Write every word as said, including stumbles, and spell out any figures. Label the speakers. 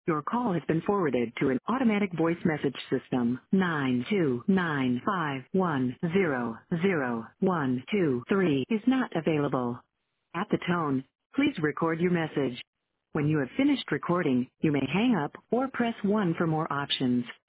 Speaker 1: Your call has been forwarded to an automatic voice message system. nine two nine five one zero zero one two three is not available. At the tone, please record your message. When you have finished recording, you may hang up or press one for more options.